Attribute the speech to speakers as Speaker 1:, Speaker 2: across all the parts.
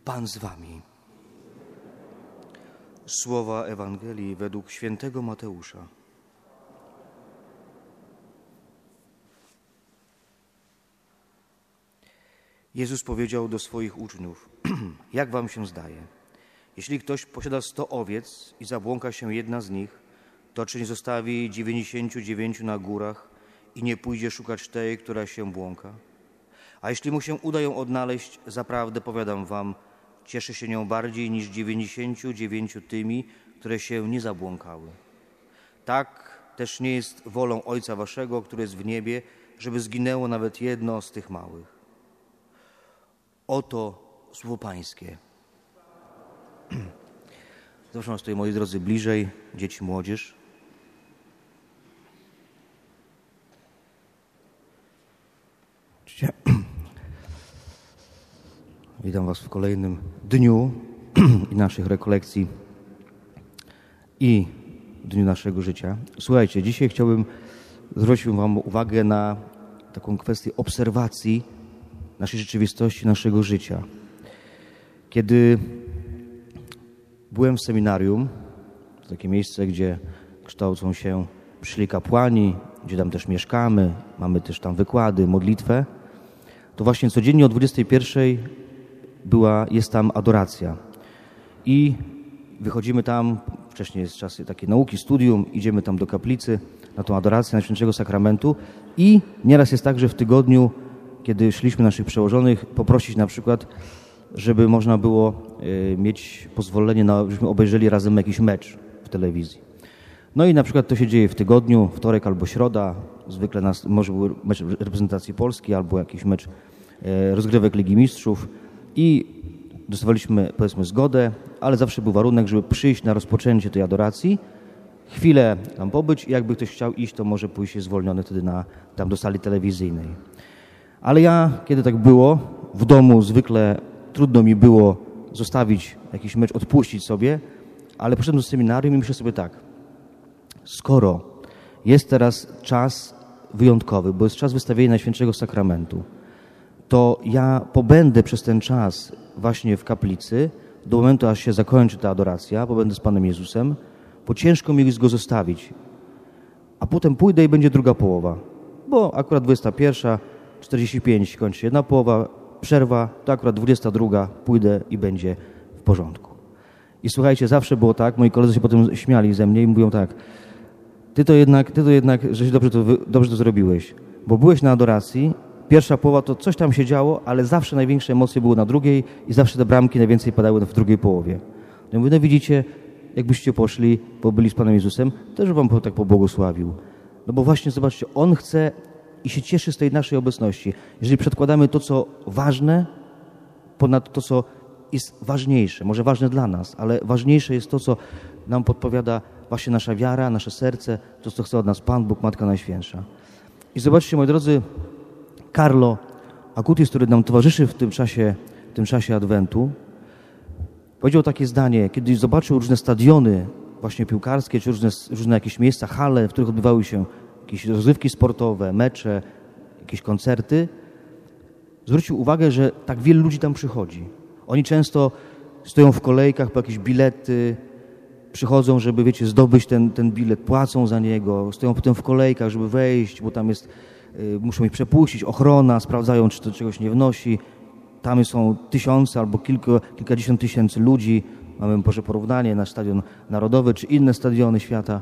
Speaker 1: Pan z wami. Słowa Ewangelii według świętego Mateusza. Jezus powiedział do swoich uczniów: jak wam się zdaje? Jeśli ktoś posiada 100 owiec i zabłąka się jedna z nich, to czy nie zostawi 99 na górach i nie pójdzie szukać tej, która się błąka? A jeśli mu się uda ją odnaleźć, zaprawdę powiadam wam, cieszy się nią bardziej niż 99 tymi, które się nie zabłąkały. Tak też nie jest wolą Ojca waszego, który jest w niebie, żeby zginęło nawet jedno z tych małych. Oto słowo Pańskie. Zapraszam was tutaj, moi drodzy, bliżej, dzieci, młodzież. Witam was w kolejnym dniu i naszych rekolekcji i dniu naszego życia. Słuchajcie, dzisiaj chciałbym zwrócić wam uwagę na taką kwestię obserwacji naszej rzeczywistości, naszego życia. Kiedy byłem w seminarium, to takie miejsce, gdzie kształcą się przyszli kapłani, gdzie tam też mieszkamy, mamy też tam wykłady, modlitwę, to właśnie codziennie o 21:00 jest tam adoracja. I wychodzimy tam, wcześniej jest czas takiej nauki, studium, idziemy tam do kaplicy na tą adorację Najświętszego Sakramentu i nieraz jest tak, że w tygodniu, kiedy szliśmy naszych przełożonych, poprosić na przykład, żeby można było mieć pozwolenie żebyśmy obejrzeli razem jakiś mecz w telewizji. No i na przykład to się dzieje w tygodniu, wtorek albo środa, zwykle może był mecz reprezentacji Polski albo jakiś mecz rozgrywek Ligi Mistrzów i dostawaliśmy, powiedzmy, zgodę, ale zawsze był warunek, żeby przyjść na rozpoczęcie tej adoracji, chwilę tam pobyć i jakby ktoś chciał iść, to może pójść się zwolniony wtedy tam do sali telewizyjnej. Ale ja, kiedy tak było, w domu zwykle trudno mi było zostawić jakiś mecz, odpuścić sobie, ale poszedłem do seminarium i myślę sobie tak, skoro jest teraz czas wyjątkowy, bo jest czas wystawienia Najświętszego Sakramentu, to ja pobędę przez ten czas właśnie w kaplicy, do momentu, aż się zakończy ta adoracja, pobędę z Panem Jezusem, bo ciężko mi jest go zostawić. A potem pójdę i będzie druga połowa, bo akurat 21:45 kończy się jedna połowa, przerwa, to akurat 22 pójdę i będzie w porządku. I słuchajcie, zawsze było tak, moi koledzy się potem śmiali ze mnie i mówią tak, ty to jednak, żeś dobrze to zrobiłeś, bo byłeś na adoracji, pierwsza połowa to coś tam się działo, ale zawsze największe emocje były na drugiej i zawsze te bramki najwięcej padały w drugiej połowie. Ja mówię, no widzicie, jakbyście poszli, bo byli z Panem Jezusem, też wam tak pobłogosławił. No bo właśnie, zobaczcie, On chce i się cieszy z tej naszej obecności. Jeżeli przedkładamy to, co ważne, ponad to, co jest ważniejsze, może ważne dla nas, ale ważniejsze jest to, co nam podpowiada właśnie nasza wiara, nasze serce, to, co chce od nas Pan Bóg, Matka Najświętsza. I zobaczcie, moi drodzy, Carlo Acutis, który nam towarzyszy w tym czasie Adwentu, powiedział takie zdanie, kiedy zobaczył różne stadiony właśnie piłkarskie, czy różne jakieś miejsca, hale, w których odbywały się jakieś rozrywki sportowe, mecze, jakieś koncerty, zwrócił uwagę, że tak wielu ludzi tam przychodzi. Oni często stoją w kolejkach po jakieś bilety, przychodzą, żeby, wiecie, zdobyć ten bilet, płacą za niego, stoją potem w kolejkach, żeby wejść, bo tam jest, muszą ich przepuścić, ochrona, sprawdzają, czy to czegoś nie wnosi. Tam są tysiące albo kilkadziesiąt tysięcy ludzi. Mamy może porównanie na Stadion Narodowy, czy inne stadiony świata.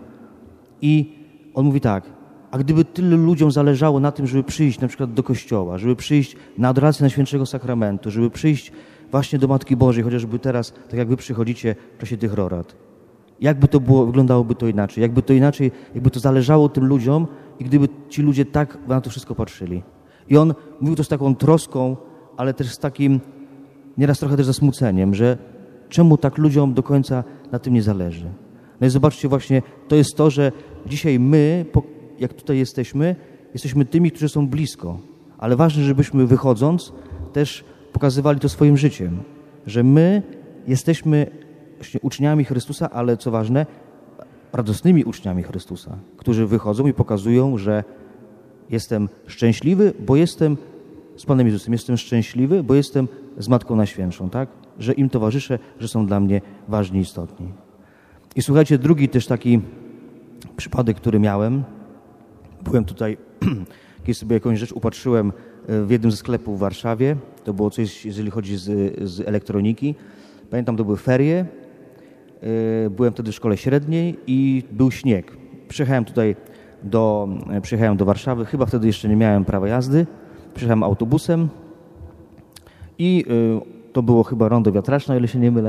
Speaker 1: I on mówi tak, a gdyby tylu ludziom zależało na tym, żeby przyjść na przykład do kościoła, żeby przyjść na adorację Najświętszego Sakramentu, żeby przyjść właśnie do Matki Bożej, chociażby teraz, tak jak wy przychodzicie w czasie tych rorad. Jakby to było, wyglądałoby to inaczej? Jakby to zależało tym ludziom i gdyby ci ludzie tak na to wszystko patrzyli. I on mówił to z taką troską, ale też z takim nieraz trochę też zasmuceniem, że czemu tak ludziom do końca na tym nie zależy. No i zobaczcie właśnie, to jest to, że dzisiaj my, jak tutaj jesteśmy tymi, którzy są blisko, ale ważne, żebyśmy wychodząc też pokazywali to swoim życiem, że my jesteśmy właśnie uczniami Chrystusa, ale co ważne, radosnymi uczniami Chrystusa, którzy wychodzą i pokazują, że jestem szczęśliwy, bo jestem z Panem Jezusem. Jestem szczęśliwy, bo jestem z Matką Najświętszą, tak? Że im towarzyszę, że są dla mnie ważni i istotni. I słuchajcie, drugi też taki przypadek, który miałem. Byłem tutaj, kiedy sobie jakąś rzecz upatrzyłem w jednym ze sklepów w Warszawie. To było coś, jeżeli chodzi z elektroniki. Pamiętam, to były ferie. Byłem wtedy w szkole średniej i był śnieg. Przyjechałem do Warszawy. Chyba wtedy jeszcze nie miałem prawa jazdy. Przyjechałem autobusem i to było chyba rondo Wiatraczne, o ile się nie mylę.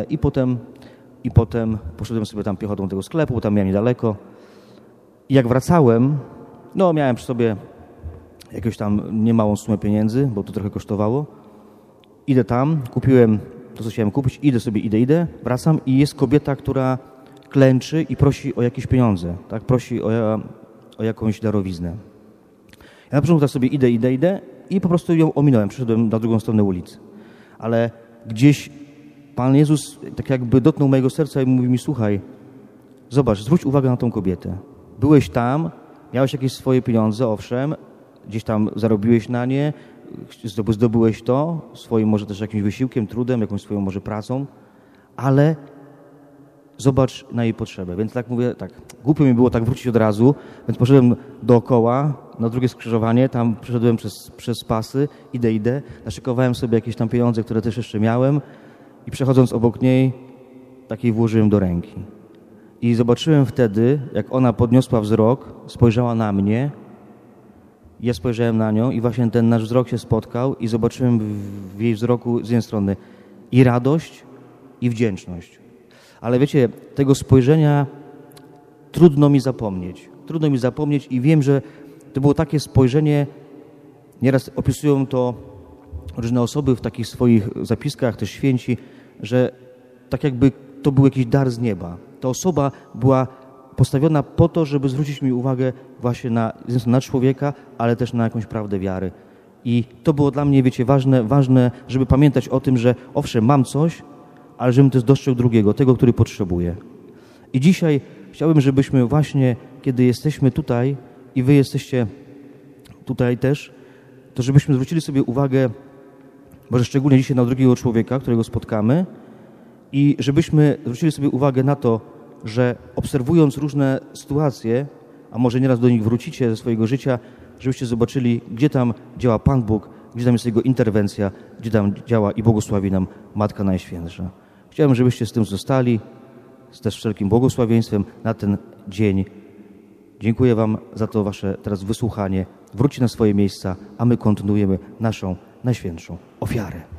Speaker 1: I potem poszedłem sobie tam piechotą do tego sklepu, bo tam miałem niedaleko. I jak wracałem, no miałem przy sobie jakąś tam niemałą sumę pieniędzy, bo to trochę kosztowało. Idę tam, kupiłem to, co chciałem kupić, idę, wracam i jest kobieta, która klęczy i prosi o jakieś pieniądze, tak? Prosi o jakąś darowiznę. Ja na początku tak sobie idę i po prostu ją ominąłem, przeszedłem na drugą stronę ulicy. Ale gdzieś Pan Jezus tak jakby dotknął mojego serca i mówi mi, słuchaj, zobacz, zwróć uwagę na tą kobietę. Byłeś tam, miałeś jakieś swoje pieniądze, owszem, gdzieś tam zarobiłeś na nie, zdobyłeś to swoim może też jakimś wysiłkiem, trudem, jakąś swoją może pracą, ale zobacz na jej potrzebę. Więc tak mówię, tak, głupio mi było tak wrócić od razu, więc poszedłem dookoła, na drugie skrzyżowanie, tam przeszedłem przez pasy, idę, naszykowałem sobie jakieś tam pieniądze, które też jeszcze miałem i przechodząc obok niej, takiej włożyłem do ręki. I zobaczyłem wtedy, jak ona podniosła wzrok, spojrzała na mnie, ja spojrzałem na nią i właśnie ten nasz wzrok się spotkał i zobaczyłem w jej wzroku z jednej strony i radość, i wdzięczność. Ale wiecie, tego spojrzenia trudno mi zapomnieć i wiem, że to było takie spojrzenie, nieraz opisują to różne osoby w takich swoich zapiskach, też święci, że tak jakby to był jakiś dar z nieba. Ta osoba była postawiona po to, żeby zwrócić mi uwagę właśnie na człowieka, ale też na jakąś prawdę wiary. I to było dla mnie, wiecie, ważne, żeby pamiętać o tym, że owszem, mam coś, ale żebym też dostrzegł drugiego, tego, który potrzebuje. I dzisiaj chciałbym, żebyśmy właśnie, kiedy jesteśmy tutaj i wy jesteście tutaj też, to żebyśmy zwrócili sobie uwagę, może szczególnie dzisiaj na drugiego człowieka, którego spotkamy i żebyśmy zwrócili sobie uwagę na to, że obserwując różne sytuacje, a może nieraz do nich wrócicie ze swojego życia, żebyście zobaczyli, gdzie tam działa Pan Bóg, gdzie tam jest Jego interwencja, gdzie tam działa i błogosławi nam Matka Najświętsza. Chciałem, żebyście z tym zostali, z też wszelkim błogosławieństwem na ten dzień. Dziękuję Wam za to Wasze teraz wysłuchanie. Wróćcie na swoje miejsca, a my kontynuujemy naszą najświętszą ofiarę.